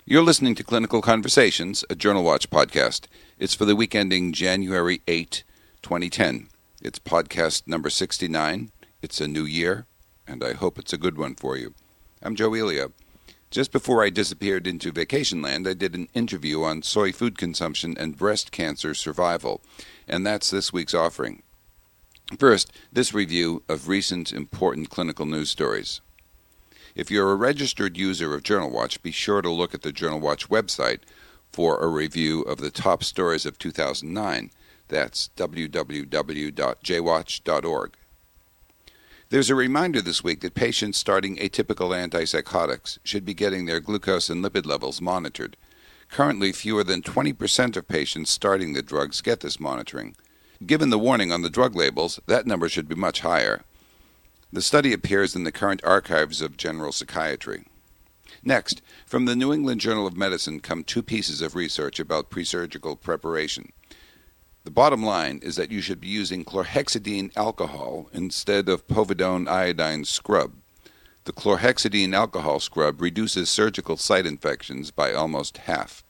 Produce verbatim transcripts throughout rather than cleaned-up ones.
You're listening to Clinical Conversations, a Journal Watch podcast. It's for the week ending January eighth, twenty ten. It's podcast number sixty-nine. It's a new year, and I hope it's a good one for you. I'm Joe Elia. Just before I disappeared into vacation land, I did an interview on soy food consumption and breast cancer survival, and that's this week's offering. First, this review of recent important clinical news stories. If you're a registered user of Journal Watch, be sure to look at the Journal Watch website for a review of the top stories of two thousand nine. That's w w w dot j watch dot org. There's a reminder this week that patients starting atypical antipsychotics should be getting their glucose and lipid levels monitored. Currently, fewer than twenty percent of patients starting the drugs get this monitoring. Given the warning on the drug labels, that number should be much higher. The study appears in the current archives of general psychiatry. Next, from the New England Journal of Medicine come two pieces of research about presurgical preparation. The bottom line is that you should be using chlorhexidine alcohol instead of povidone iodine scrub. The chlorhexidine alcohol scrub reduces surgical site infections by almost half.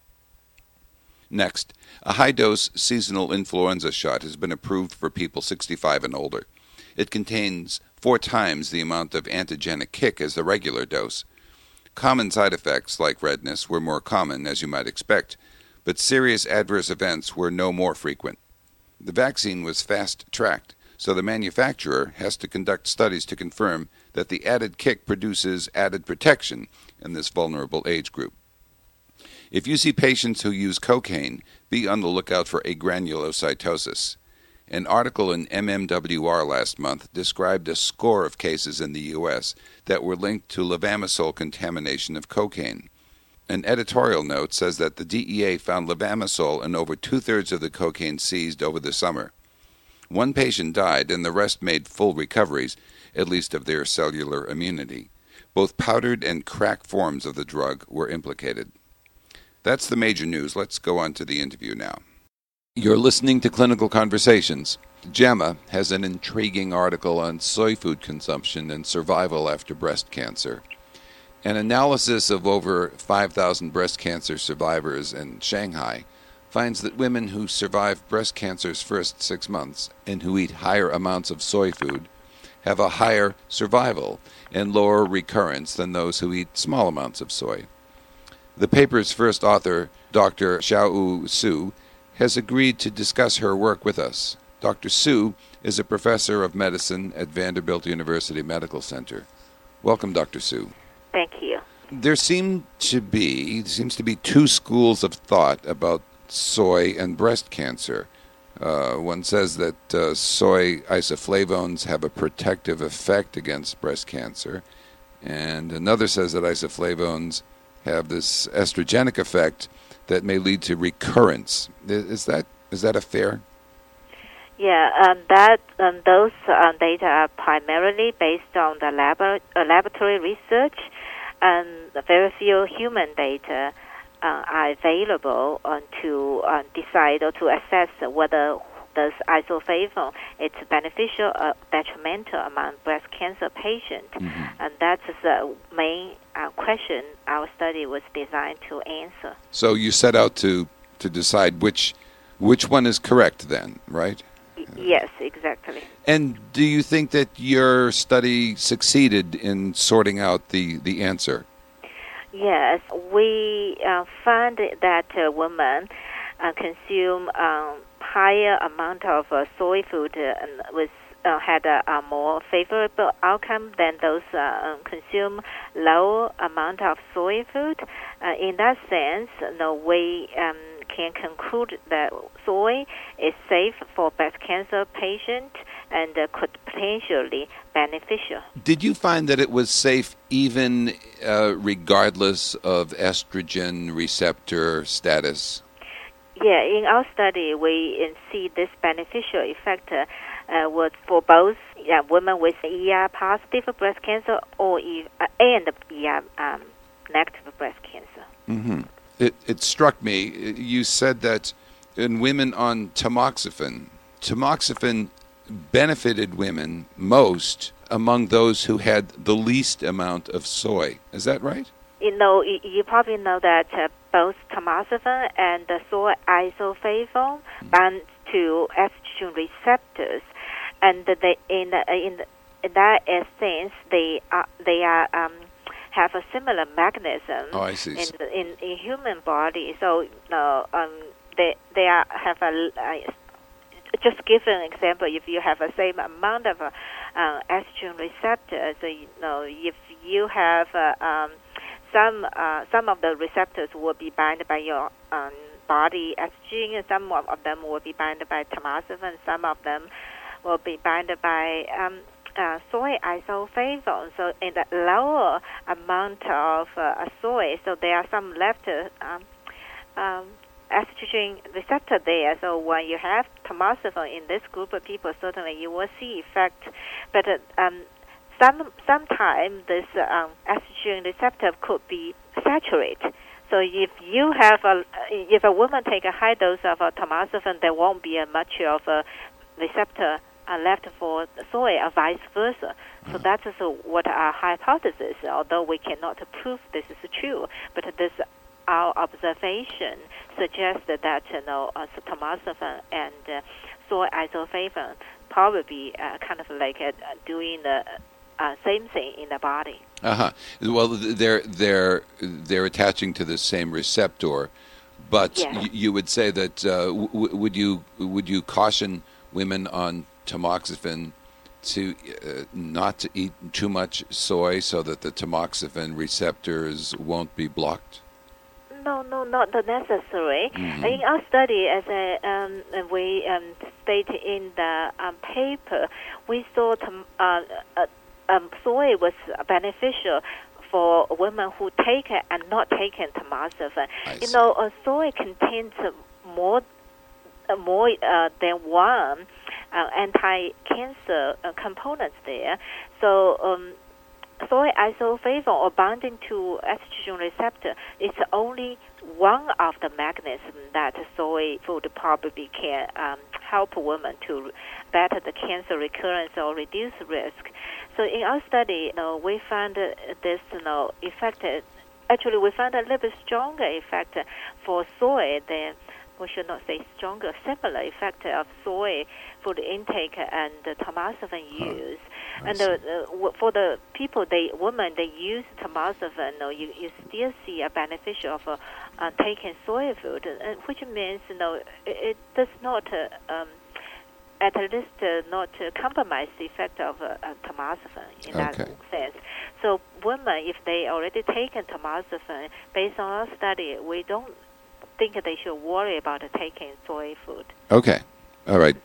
Next, a high-dose seasonal influenza shot has been approved for people sixty-five and older. It contains four times the amount of antigenic kick as the regular dose. Common side effects like redness were more common, as you might expect, but serious adverse events were no more frequent. The vaccine was fast-tracked, so the manufacturer has to conduct studies to confirm that the added kick produces added protection in this vulnerable age group. If you see patients who use cocaine, be on the lookout for agranulocytosis. An article in M M W R last month described a score of cases in the U S that were linked to levamisole contamination of cocaine. An editorial note says that the D E A found levamisole in over two-thirds of the cocaine seized over the summer. One patient died and the rest made full recoveries, at least of their cellular immunity. Both powdered and crack forms of the drug were implicated. That's the major news. Let's go on to the interview now. You're listening to Clinical Conversations. JAMA has an intriguing article on soy food consumption and survival after breast cancer. An analysis of over five thousand breast cancer survivors in Shanghai finds that women who survive breast cancer's first six months and who eat higher amounts of soy food have a higher survival and lower recurrence than those who eat small amounts of soy. The paper's first author, Doctor Xiaoyu Su, has agreed to discuss her work with us. Doctor Su is a professor of medicine at Vanderbilt University Medical Center. Welcome, Doctor Su. Thank you. There seem to be seems to be two schools of thought about soy and breast cancer. Uh, one says that uh, soy isoflavones have a protective effect against breast cancer, and another says that isoflavones have this estrogenic effect that may lead to recurrence. Is that is that a fair? Yeah, um, that um, those um, data are primarily based on the lab- uh, laboratory research, and very few human data uh, are available uh, to uh, decide or to assess whether this isoflavone is beneficial or detrimental among breast cancer patients. Mm-hmm. And that's the main uh, question our study was designed to answer. So you set out to, to decide which which one is correct then, right? Y- yes, exactly. And do you think that your study succeeded in sorting out the, the answer? Yes, we uh, found that uh, women uh, consume um, higher amount of uh, soy food uh, and with uh, had a, a more favorable outcome than those uh, consume low amount of soy food. Uh, in that sense, no, we um, can conclude that soy is safe for breast cancer patients and uh, could potentially beneficial. Did you find that it was safe even uh, regardless of estrogen receptor status? Yeah, in our study, we uh, see this beneficial effect uh, uh, was for both uh, women with E R positive breast cancer or e- uh, and E R um, negative breast cancer. Mm-hmm. It, it struck me, you said that in women on tamoxifen, tamoxifen benefited women most among those who had the least amount of soy. Is that right? you know, you, you probably know that uh, both tamoxifen and the soy isoflavone bind to estrogen receptors, and they in the, in, the, in that sense they are they are um, have a similar mechanism oh, I see. in the, in in human body. So uh, um, they they are, have a uh, just give an example. If you have the same amount of uh, uh, estrogen receptors, so, you know, if you have uh, um, some uh, some of the receptors will be bound by your um, body estrogen, and some of them will be bound by tamoxifen, some of them will be bound by um, uh, soy isoflavone. So in the lower amount of uh, soy, so there are some left uh, um, um, estrogen receptor there. So when you have tamoxifen in this group of people, certainly you will see effect. But uh, um, some sometimes this um, estrogen receptor could be saturated. So if you have a if a woman take a high dose of uh, tamoxifen, there won't be a much of a receptor uh, left for soy, or vice versa. So that is uh, what our hypothesis. Although we cannot prove this is true, but this our observation suggests that you know uh, tamoxifen and uh, soy isoflavone probably uh, kind of like uh, doing the uh, same thing in the body. Uh huh. Well, they're they're they're attaching to the same receptor, but Yes. y- you would say that uh, w- would you would you caution women on tamoxifen to uh, not to eat too much soy so that the tamoxifen receptors won't be blocked? No, no, not necessary. Mm-hmm. In our study, as a, um, we um, state in the um, paper, we saw tom- uh, uh, um, soy was beneficial for women who take it and not taking tamoxifen. I You see. know, uh, soy contains more uh, more uh, than one uh, anti-cancer uh, components there. So. Um, Soy isoflavone or binding to estrogen receptor is only one of the mechanisms that soy food probably can um, help women to better the cancer recurrence or reduce risk. So in our study, you know, we found uh, this you know, effect. Actually, we found a little bit stronger effect for soy than, we should not say stronger, similar effect of soy food intake and the tamoxifen use. I And see. the, uh, for the people, they women, they use tamoxifen, you, you, you still see a benefit of uh, uh, taking soy food, uh, which means you know it, it does not, uh, um, at least uh, not uh, compromise the effect of uh, uh, tamoxifen in that Okay. sense. So women, if they already taken tamoxifen, based on our study, we don't think they should worry about uh, taking soy food. Okay. All right.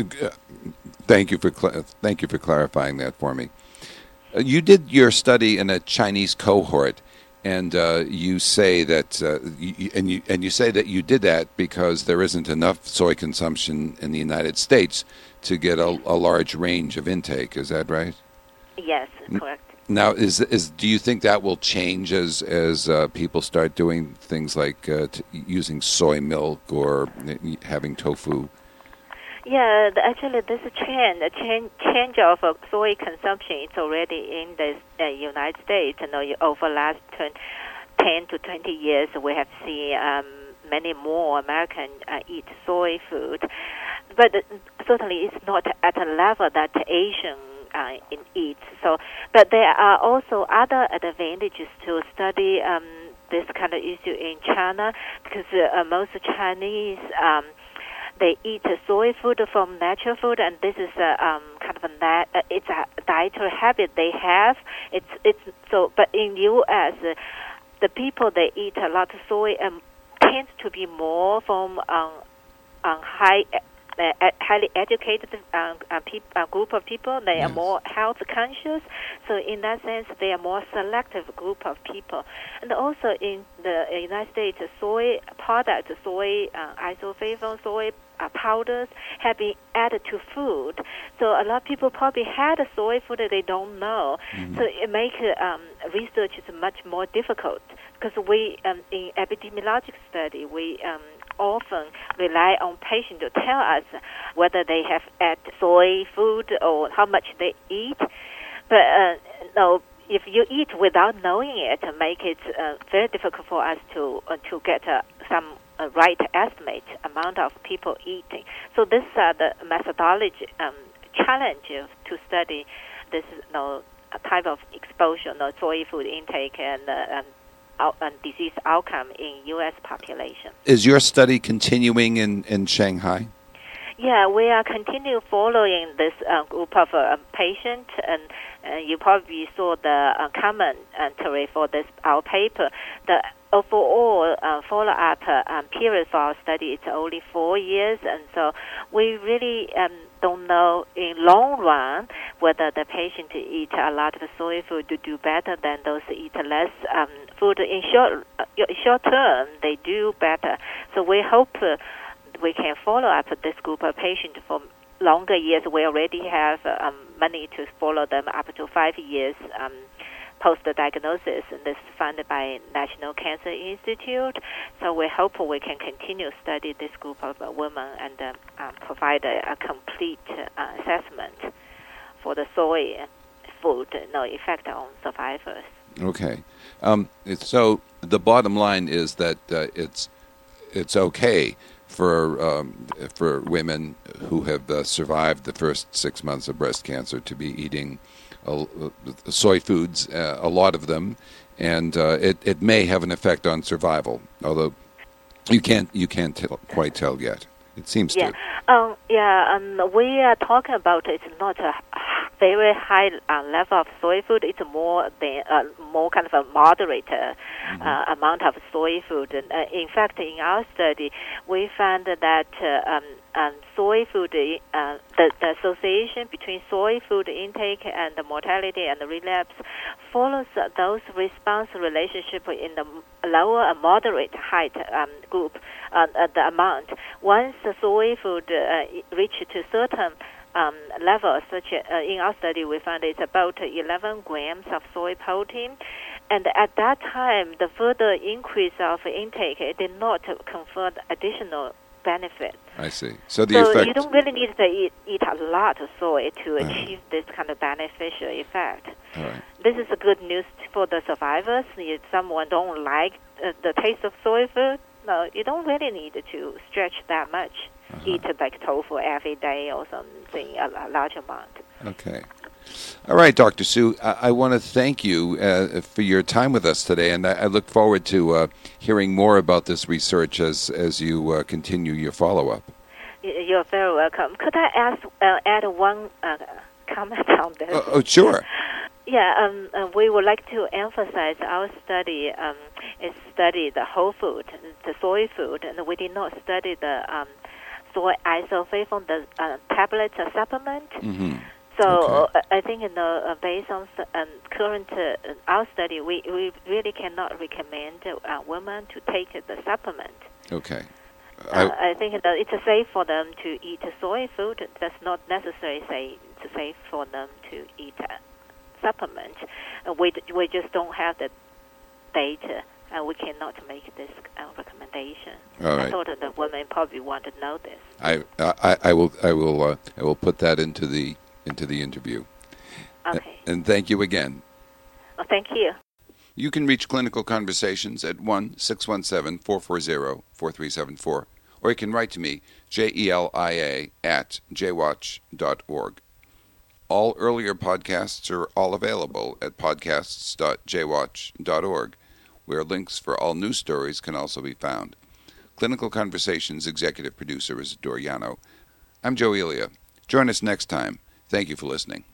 Thank you for cl- thank you for clarifying that for me. Uh, you did your study in a Chinese cohort, and uh, you say that uh, you, and you and you say that you did that because there isn't enough soy consumption in the United States to get a, a large range of intake. Is that right? Yes, correct. Now, is is do you think that will change as as uh, people start doing things like uh, t- using soy milk or having tofu? Yeah, the, actually, this trend, the change, change of uh, soy consumption, it's already in the uh, United States. You know, you- over last ten, ten to twenty years, we have seen um, many more Americans uh, eat soy food. But uh, certainly, it's not at a level that Asian uh, in eat. So, but there are also other advantages to study um, this kind of issue in China, because uh, most Chinese um, they eat uh, soy food from natural food, and this is a um, kind of a nat- uh, it's a dietary habit they have. It's it's so, but in U S, uh, the people they eat a lot of soy um, tends to be more from um, um, high. Uh, highly educated uh, uh, peop- uh, group of people. They Yes. are more health conscious. So in that sense, they are more selective group of people. And also in the United States, soy products, soy uh, isoflavone, soy uh, powders have been added to food. So a lot of people probably had a soy food that they don't know. Mm-hmm. So it makes um, research is much more difficult, because we um, in epidemiologic study we um, often rely on patients to tell us whether they have had soy food or how much they eat. But uh, no, if you eat without knowing it, make it uh, very difficult for us to uh, to get uh, some uh, right estimate amount of people eating. So this is uh, the methodology um, challenge to study this you know, type of exposure, you know, soy food intake and, uh, and, out, and disease outcome in U S population. Is your study continuing in, in Shanghai? Yeah, we are continue following this uh, group of uh, patients, and uh, you probably saw the uh, commentary for this our paper. The overall uh, follow-up uh, um, period for our study is only four years, and so we really um, don't know in long run whether the patient eat a lot of soy food to do better than those eat less um, food. In short, uh, short term, they do better. So we hope. Uh, we can follow up this group of patients for longer years. We already have um, money to follow them up to five years um, post-diagnosis, and this is funded by National Cancer Institute. So we hope we can continue to study this group of uh, women and uh, um, provide a, a complete uh, assessment for the soy food no effect on survivors. Okay. Um, so the bottom line is that uh, it's it's okay for um, for women who have uh, survived the first six months of breast cancer to be eating uh, soy foods, uh, a lot of them, and uh, it it may have an effect on survival, although you can't you can't tell, quite tell yet. It seems yeah. to. Um, yeah, um, we are talking about it's not a very high uh, level of soy food. It's more than uh, more kind of a moderate uh, mm-hmm. uh, amount of soy food. And, uh, in fact, in our study, we found that uh, um, um, soy food, uh, the, the association between soy food intake and the mortality and the relapse follows uh, those response relationship in the lower and moderate height um, group, uh, uh, the amount. Once the soy food uh, reaches to certain um, levels, such as, uh, in our study we found it's about eleven grams of soy protein, and at that time the further increase of intake it did not confer additional benefit. I see. So the so effect. You don't really need to eat, eat a lot of soy to uh, achieve this kind of beneficial effect. All right. This is a good news for the survivors. If someone don't like uh, the taste of soy food, no, you don't really need to stretch that much. Uh-huh. Eat like tofu every day or something, a, a large amount. Okay. All right, Doctor Su, I, I want to thank you uh, for your time with us today, and I, I look forward to uh, hearing more about this research as, as you uh, continue your follow-up. You're very welcome. Could I ask, uh, add one uh, comment on this? Oh, oh sure. Yeah, um, uh, we would like to emphasize our study um, is study the whole food, the soy food, and we did not study the um, soy isoflavone, the uh, tablet uh, supplement. Mm-hmm. So okay. uh, I think, you know, uh, based on um, current uh, our study, we, we really cannot recommend uh, women to take the supplement. Okay. Uh, I, I think that it's safe for them to eat soy food. That's not necessarily say it's safe for them to eat a supplement. Uh, we we just don't have the data, and we cannot make this uh, recommendation. All right. I thought that the women probably want to know this. I I, I will I will uh, I will put that into the into the interview. Okay. And thank you again. Well, thank you. You can reach Clinical Conversations at one six one seven, four four zero, four three seven four, or you can write to me, J E L I A, at j watch dot org. All earlier podcasts are all available at podcasts dot j watch dot org, where links for all news stories can also be found. Clinical Conversations executive producer is Doriano. I'm Joe Elia. Join us next time. Thank you for listening.